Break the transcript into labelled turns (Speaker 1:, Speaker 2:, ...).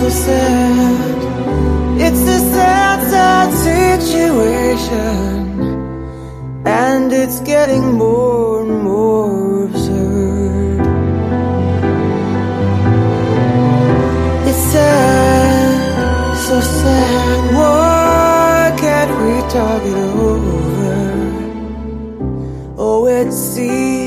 Speaker 1: sad. It's a sad, sad situation, and it's getting more and more absurd. It's sad, so sad. Why can't we talk it over?